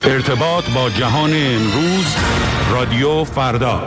ارتباط با جهان امروز، رادیو فردا.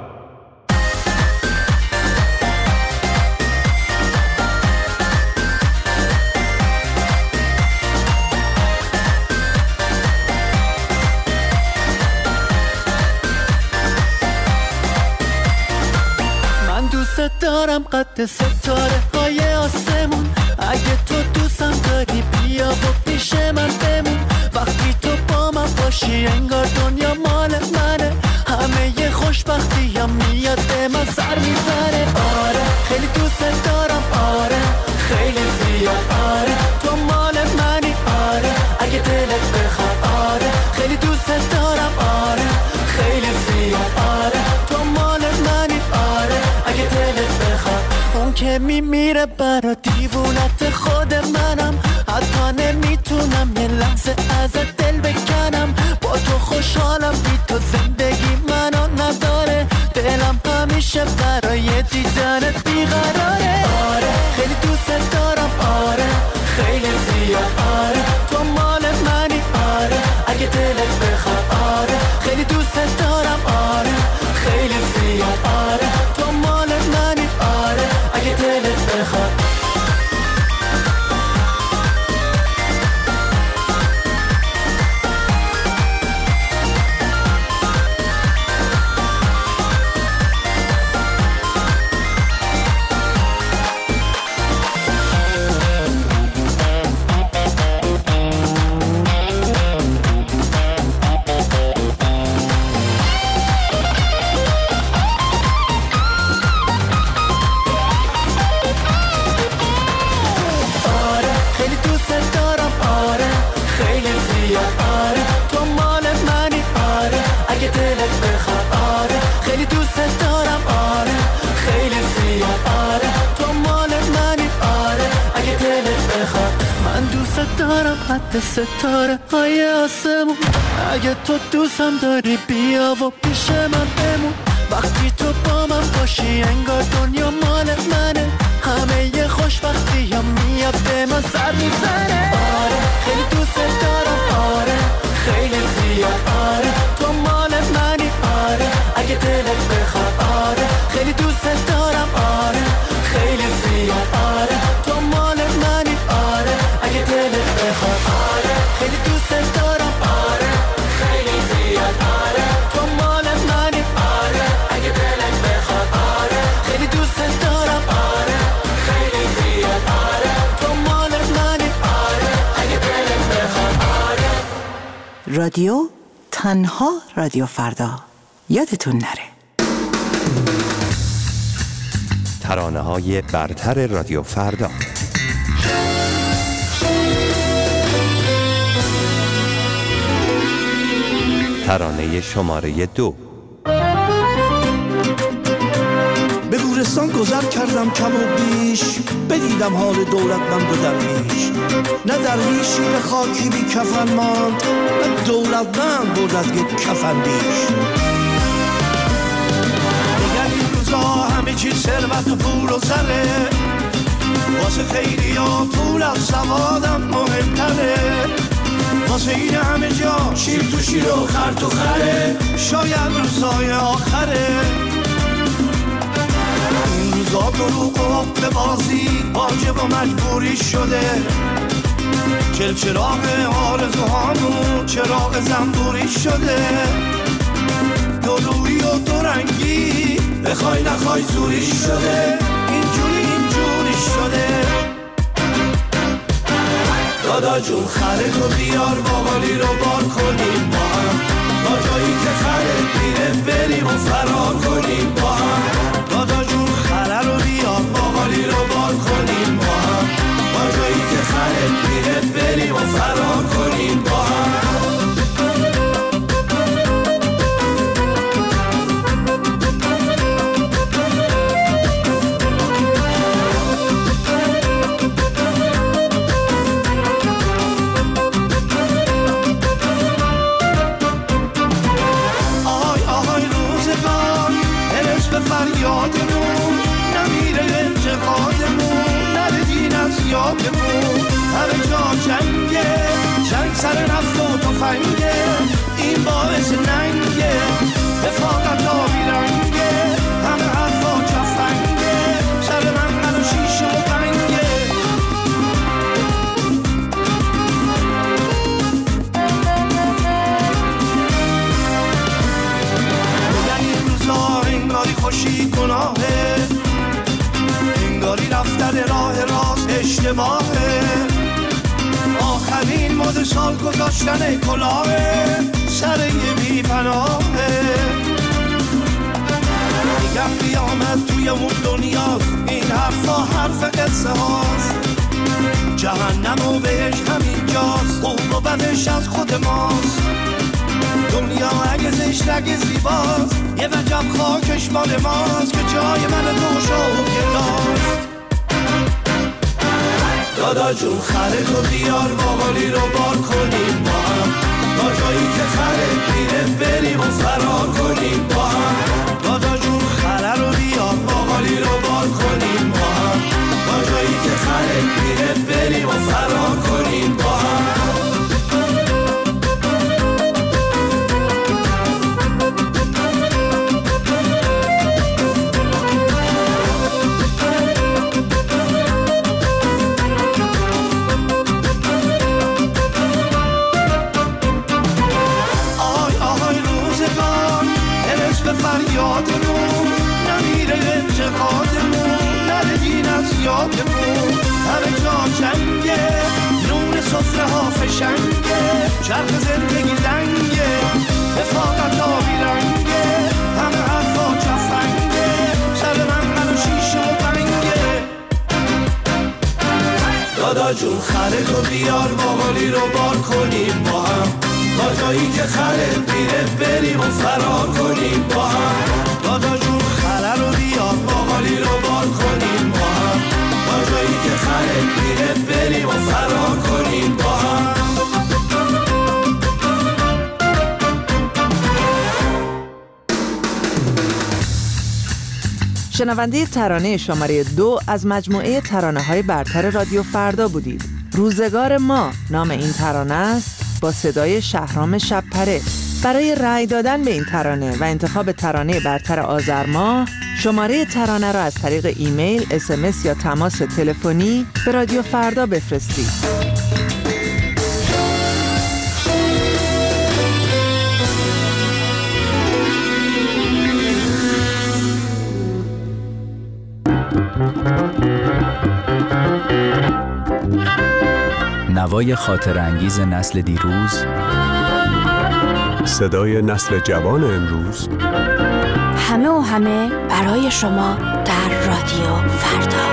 من دوست دارم قد ستاره های آسمون، اگه تو دوستم داری بیا و پیش من بمون. وقتی تو با من باشی انگار دنیا مال منه، همه ی خوشبختی هم میاد به من سر میزنه. آره خیلی دوست دارم، آره خیلی زیاد، آره تو مال منی، آره اگه دلت بخواد، آره خیلی دوست دارم، آره خیلی زیاد، آره تو مال منی، آره اگه دلت بخواد. اون که میمیره برا دیوونت خود منم، حتی نمیتونم یه لحظه ازت دل بکنم. با تو خوشحالم، بی تو زندگی منو نداره، دلم همیشه برای دیدنت بیقراره. آره خیلی دوست دارم، آره خیلی زیاد، آره تو مال منی، آره اگه دلت بخواد، آره خیلی دوست دارم، آره خیلی زیاد، آره تو مال منی، آره اگه دلت بخواد. قد ستاره های آسمون، اگه تو دوستم داری بیا و پیش من بمون. وقتی تو با من باشی انگار دنیا مال منه، همه ی خوشبختی هم میاد به من سر میزنه. آره خیلی دوست دارم، آره خیلی زیاد، آره تو مال منی، آره اگه دلت بخواد، آره خیلی دوست دارم، آره خیلی زیاد، آره تو مال منی، آره اگه دلت بخواد، آره خیلی دوست دارم، آره خیلی زیاد، آره تو مال منی، آره اگه دلت بخواد، آره خیلی دوست دارم، آره خیلی زیاد، آره تو مال منی، آره اگه دلت بخواد، آره. رادیو تنها رادیو فردا، یادتون نره. ترانه‌های برتر رادیو فردا. ترانه شماره 2. به گورستان گذر کردم کم و بیش، بدیدم حال دولتمند و درویش. نه درویشی به خاکی بی کفن ماند، نه دولتمند بود از یک کفن بیش. دیگر این روزا همه چیز ثروت و پول و زره، واسه خیلی ها پول از سوادم مهمتره. واسه این همه جا شیر تو شیر و خر تو خره، شاید روزای آخره. این روزا دروغ و حق بازی واجب و مجبوری شده، چراغ آرزوهامون چراغ زنبوری شده. دلویی و دورنگی بخوای نخوای زوری شده، اینجوری شده. دادا جون خره تو بیار باقالی رو بار کنیم با هم، تا جایی که خره میره بریم و فرار کنیم با هم. دادا جون خره رو بیار باقالی رو بار کنیم با هم، تا جایی که خره میره بریم و فرار کنیم با هم. فریادمون نمیره انتقادمون، نره دین از یادمون. همه جا جنگه، جنگ سر نفت و تفنگه، گذاشتن کلاه سر یه بی پناهه. میگم قیامت توی اون دنیاست، این حرفا حرف قصه هاست. جهنم و بهش همینجاست، خوب و بدش از خود ماست. دنیا اگه زشت اگه زیباست، یه وجب خاکش مال ماست که جای من تو شوگرداست. دادا جون خره تو بیار باقالی رو بار کنیم با هم، تا جایی که خره میره بریم و فرار کنیم با هم. دادا جون خره رو بیار باقالی رو بار کنیم با هم، تا جایی که خره میره بریم و فرار کنیم با هم. فریادمون نمیره انتقادمون، نره دین از یادمون. همه جا جنگه، نون سفره ها فشنگه، چرخ زندگی لنگه، رفاقت آبی رنگه، همه حرفا چفنگه، سر من و شیشه و بنگه. دادا جون خره تو بیار باقالی رو بار کنیم با هم، تا جایی که خره میره بریم و فرار کنیم با هم. دادا جون خره رو بیار باقالی رو بار کنیم با هم، تا جایی که خره میره بریم و فرار کنیم با هم. شنونده ترانه شماره 2 از مجموعه ترانه‌های برتر رادیو فردا بودید. روزگار ما نام این ترانه است، با صدای شهرام شب‌پره. برای رأی دادن به این ترانه و انتخاب ترانه برتر آذر ماه، شماره ترانه را از طریق ایمیل، SMS یا تماس تلفنی به رادیو فردا بفرستید. نوای خاطر انگیز نسل دیروز، صدای نسل جوان امروز، همه و همه برای شما در رادیو فردا.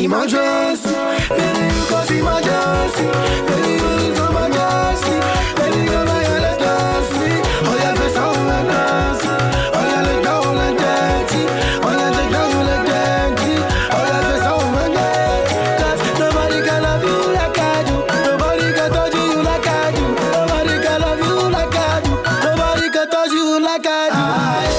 emergency, baby, cause emergency, baby, it's emergency, baby, come on, yeah, let's dance, oh yeah, let's all dance, oh yeah, let's go, let's dance, oh yeah, let's go, let's dance, oh yeah, let's all dance, cause nobody can love you like I do, nobody can touch you like I do, nobody can love you like I do, nobody can touch you like I do.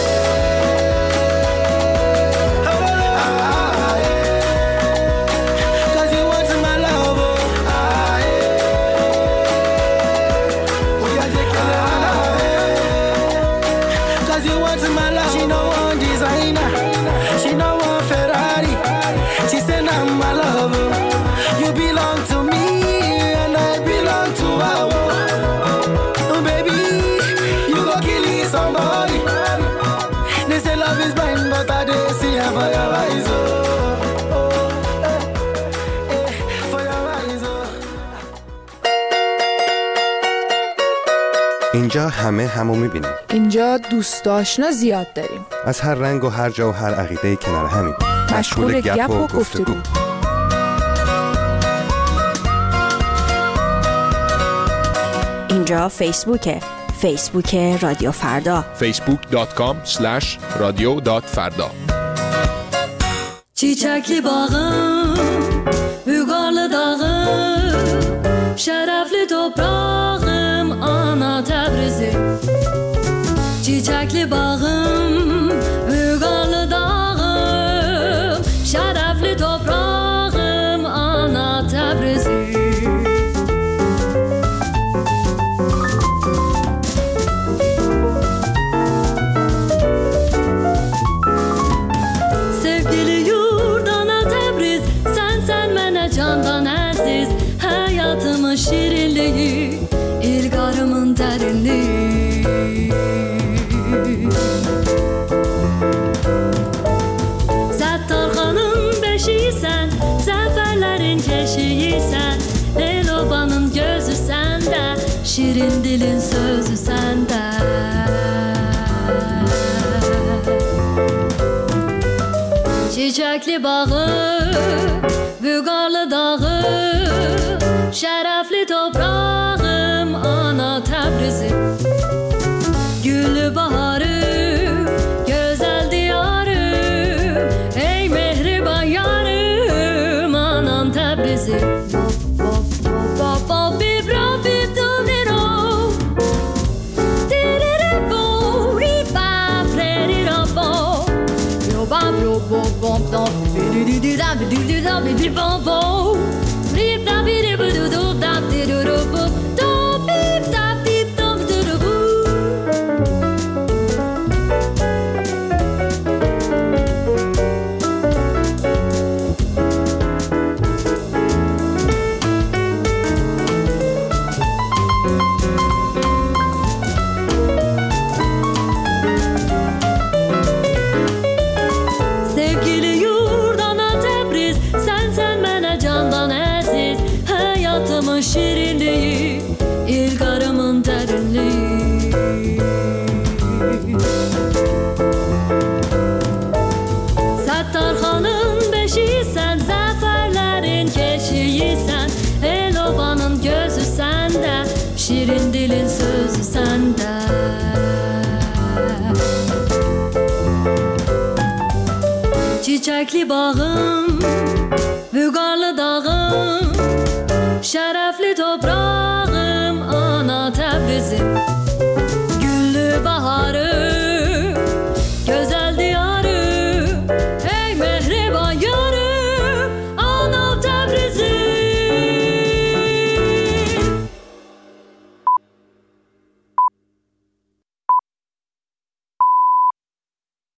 اینجا همه همو میبینیم. اینجا دوست آشنا زیاد داریم. از هر رنگ و هر جا و هر عقیده کنار همیم. مشغول گپ و گفتگو. اینجا فیسبوک رادیو فردا. facebook.com/radio.farda. Çiçekli bağım, Ügarlı dağım, şerefli toprağım, ana Təbrizim. Çiçekli bağım, Ügarlı dağım, şerefli toprağım, ana Təbrizim. Şirinliği, ilgarımın derinliği. Zəttarxanın beşiysən, zəfərlərin keşiysən, Elobanın gözü səndə, şirin dilin sözü səndə. Çiçəkli bağı, Vüqarlı dağı, şərəfli toprağım, ana Təbrizim. Güllü baharım, gözəl diyarım, ey mehriban yarım, anam Təbrizim. Şirinliği, ilgarımın derinliği. Səttarxanın beşiysən, zəfərlərin keşiysən, Elobanın gözü səndə, şirin dilin sözü səndə. Çiçəkli bağım, Vüqarlı dağım, şərəfli toprağım, ana Təbrizim.